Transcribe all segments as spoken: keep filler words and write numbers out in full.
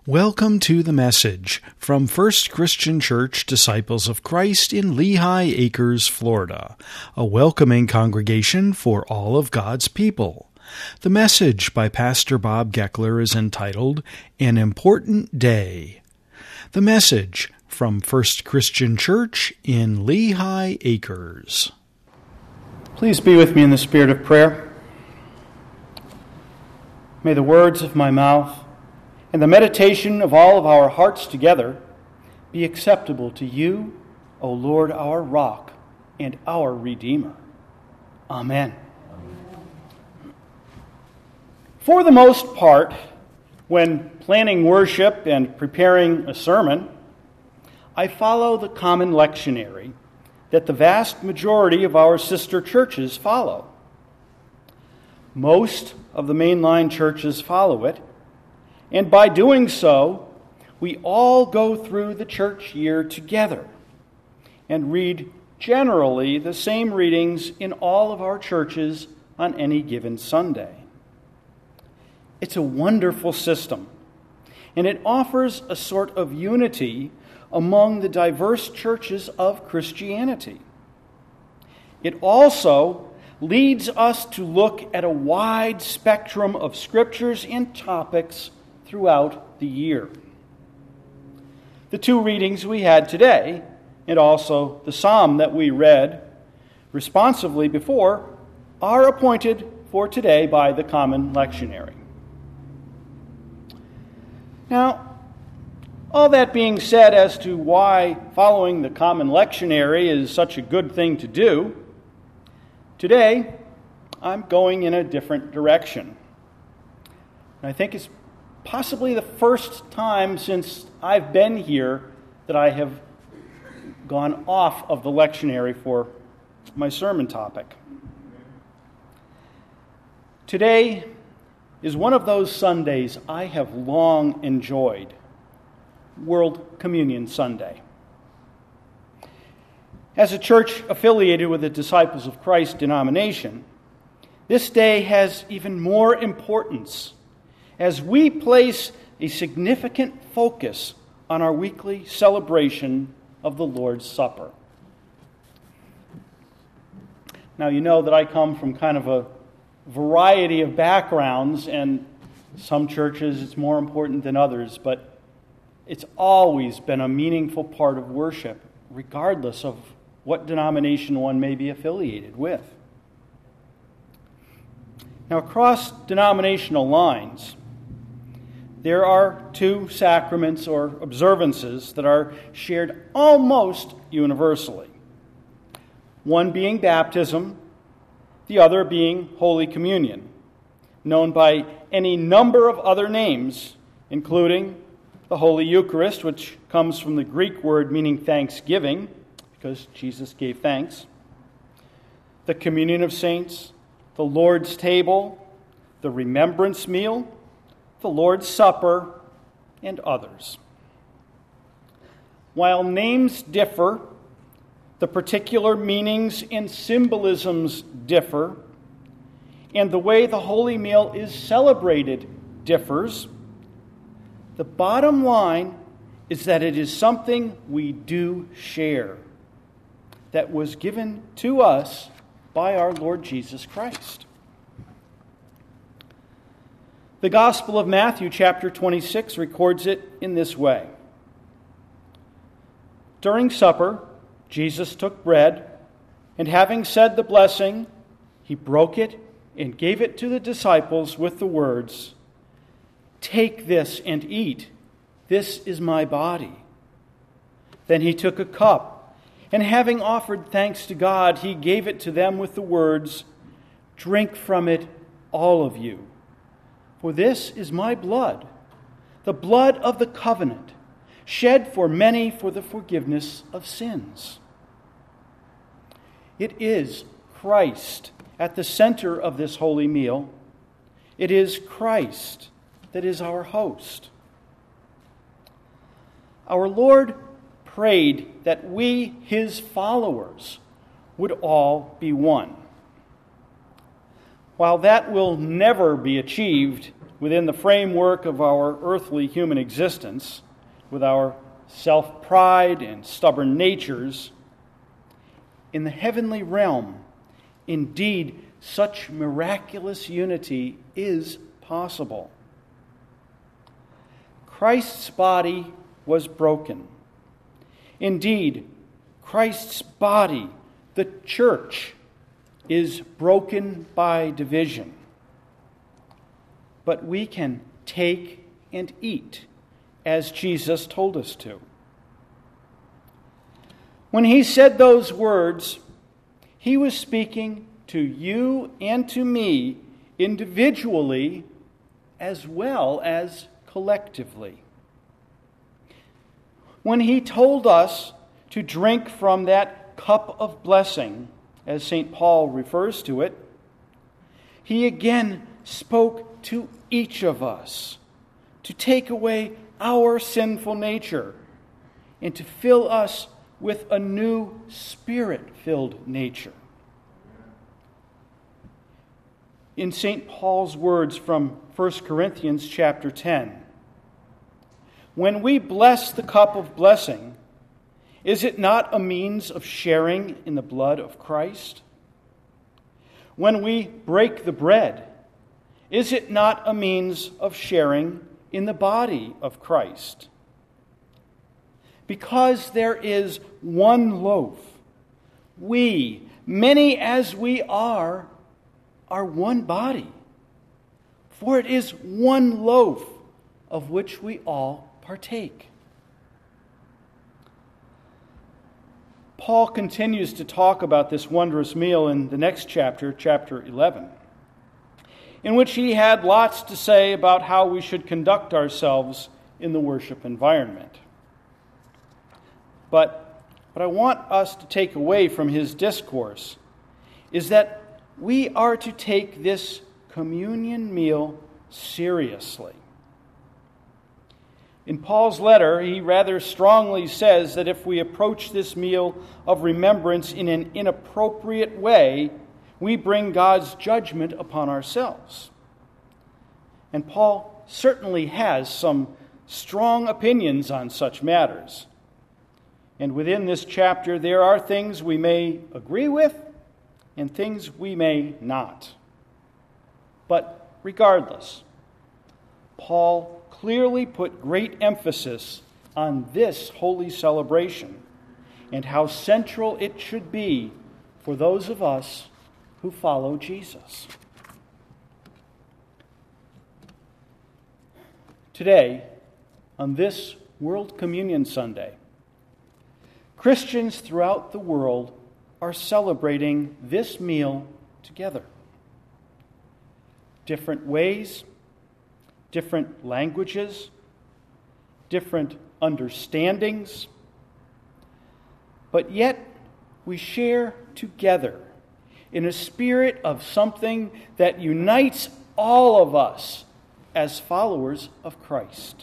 Welcome to the message from First Christian Church Disciples of Christ in Lehigh Acres, Florida, a welcoming congregation for all of God's people. The message by Pastor Bob Geckler is entitled, An Important Day. The message from First Christian Church in Lehigh Acres. Please be with me in the spirit of prayer. May the words of my mouth and the meditation of all of our hearts together be acceptable to you, O Lord, our rock and our Redeemer. Amen. For the most part, when planning worship and preparing a sermon, I follow the common lectionary that the vast majority of our sister churches follow. Most of the mainline churches follow it, and by doing so, we all go through the church year together and read generally the same readings in all of our churches on any given Sunday. It's a wonderful system, and it offers a sort of unity among the diverse churches of Christianity. It also leads us to look at a wide spectrum of scriptures and topics throughout the year. The two readings we had today, and also the psalm that we read responsively before, are appointed for today by the common lectionary. Now, all that being said as to why following the common lectionary is such a good thing to do, today I'm going in a different direction. And I think it's possibly the first time since I've been here that I have gone off of the lectionary for my sermon topic. Today is one of those Sundays I have long enjoyed, World Communion Sunday. As a church affiliated with the Disciples of Christ denomination, this day has even more importance as we place a significant focus on our weekly celebration of the Lord's Supper. Now, you know that I come from kind of a variety of backgrounds, and some churches it's more important than others, but it's always been a meaningful part of worship, regardless of what denomination one may be affiliated with. Now, across denominational lines, there are two sacraments or observances that are shared almost universally. One being baptism, the other being Holy Communion, known by any number of other names, including the Holy Eucharist, which comes from the Greek word meaning thanksgiving, because Jesus gave thanks, the Communion of Saints, the Lord's Table, the Remembrance Meal, the Lord's Supper, and others. While names differ, the particular meanings and symbolisms differ, and the way the Holy Meal is celebrated differs, the bottom line is that it is something we do share that was given to us by our Lord Jesus Christ. The Gospel of Matthew, chapter twenty-six, records it in this way. During supper, Jesus took bread, and having said the blessing, he broke it and gave it to the disciples with the words, "Take this and eat. This is my body." Then he took a cup, and having offered thanks to God, he gave it to them with the words, "Drink from it, all of you. For this is my blood, the blood of the covenant, shed for many for the forgiveness of sins." It is Christ at the center of this holy meal. It is Christ that is our host. Our Lord prayed that we, his followers, would all be one. While that will never be achieved within the framework of our earthly human existence, with our self-pride and stubborn natures, in the heavenly realm, indeed, such miraculous unity is possible. Christ's body was broken. Indeed, Christ's body, the church, is broken by division. But we can take and eat as Jesus told us to. When he said those words, he was speaking to you and to me individually as well as collectively. When he told us to drink from that cup of blessing, as Saint Paul refers to it, he again spoke to each of us to take away our sinful nature and to fill us with a new Spirit-filled nature. In Saint Paul's words from First Corinthians chapter ten, when we bless the cup of blessing, is it not a means of sharing in the blood of Christ? When we break the bread, is it not a means of sharing in the body of Christ? Because there is one loaf, we, many as we are, are one body. For it is one loaf of which we all partake. Paul continues to talk about this wondrous meal in the next chapter, chapter eleven, in which he had lots to say about how we should conduct ourselves in the worship environment. But what I want us to take away from his discourse is that we are to take this communion meal seriously. In Paul's letter, he rather strongly says that if we approach this meal of remembrance in an inappropriate way, we bring God's judgment upon ourselves. And Paul certainly has some strong opinions on such matters. And within this chapter, there are things we may agree with and things we may not. But regardless, Paul clearly put great emphasis on this holy celebration and how central it should be for those of us who follow Jesus. Today, on this World Communion Sunday, Christians throughout the world are celebrating this meal together. Different ways, different languages, different understandings, but yet we share together in a spirit of something that unites all of us as followers of Christ.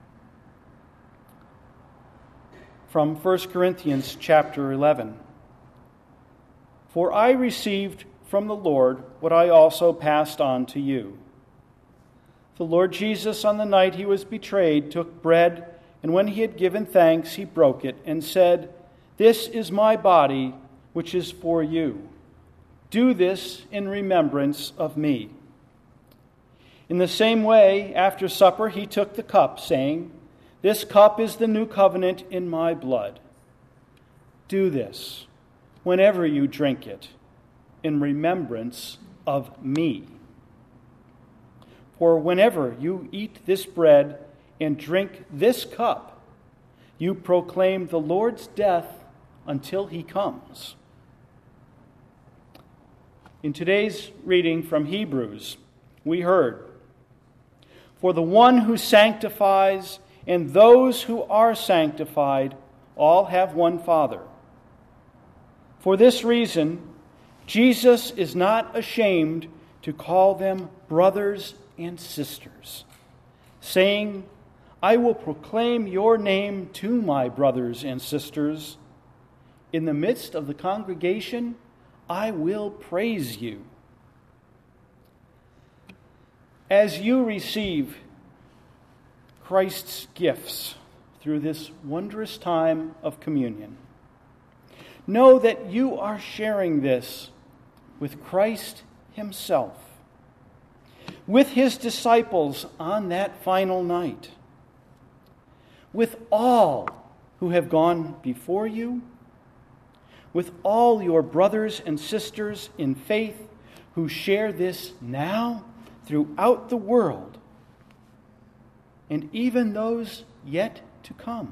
From First Corinthians chapter eleven. For I received from the Lord what I also passed on to you. The Lord Jesus, on the night he was betrayed, took bread, and when he had given thanks, he broke it and said, "This is my body, which is for you. Do this in remembrance of me." In the same way, after supper, he took the cup, saying, "This cup is the new covenant in my blood. Do this whenever you drink it in remembrance of me. For whenever you eat this bread and drink this cup, you proclaim the Lord's death until he comes." In today's reading from Hebrews, we heard, "For the one who sanctifies and those who are sanctified all have one Father. For this reason, Jesus is not ashamed to call them brothers and sisters, saying, 'I will proclaim your name to my brothers and sisters. In the midst of the congregation, I will praise you.' as you receive Christ's gifts through this wondrous time of communion, know that you are sharing this with Christ himself, with his disciples on that final night, with all who have gone before you, with all your brothers and sisters in faith who share this now throughout the world, and even those yet to come.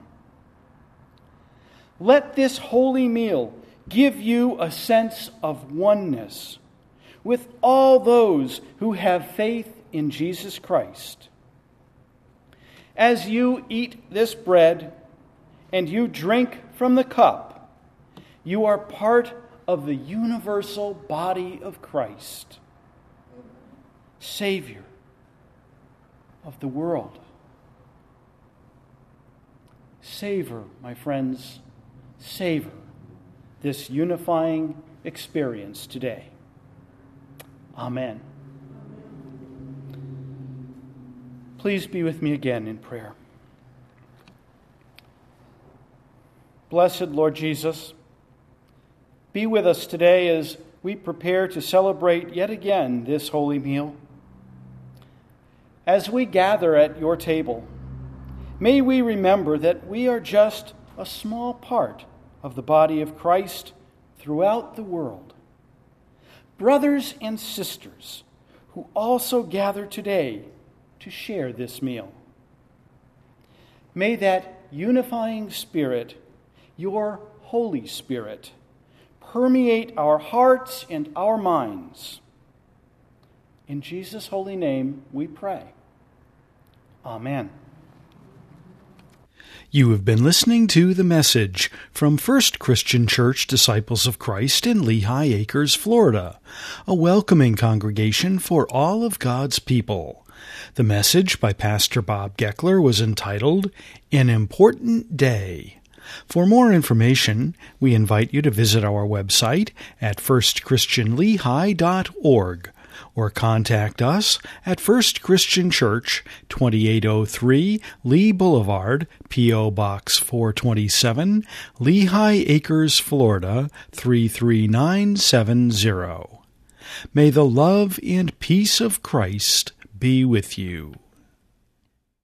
Let this holy meal give you a sense of oneness with all those who have faith in Jesus Christ. As you eat this bread and you drink from the cup, you are part of the universal body of Christ, Savior of the world. Savor, my friends, savor this unifying experience today. Amen. Please be with me again in prayer. Blessed Lord Jesus, be with us today as we prepare to celebrate yet again this holy meal. As we gather at your table, may we remember that we are just a small part of the body of Christ throughout the world. Brothers and sisters who also gather today to share this meal. May that unifying Spirit, your Holy Spirit, permeate our hearts and our minds. In Jesus' holy name we pray. Amen. You have been listening to The Message from First Christian Church Disciples of Christ in Lehigh Acres, Florida, a welcoming congregation for all of God's people. The message by Pastor Bob Geckler was entitled, An Important Day. For more information, we invite you to visit our website at first christian lehigh dot org or contact us at First Christian Church, twenty-eight oh three Lee Boulevard, P O. Box four twenty-seven, Lehigh Acres, Florida, three three nine seven zero. May the love and peace of Christ be with you.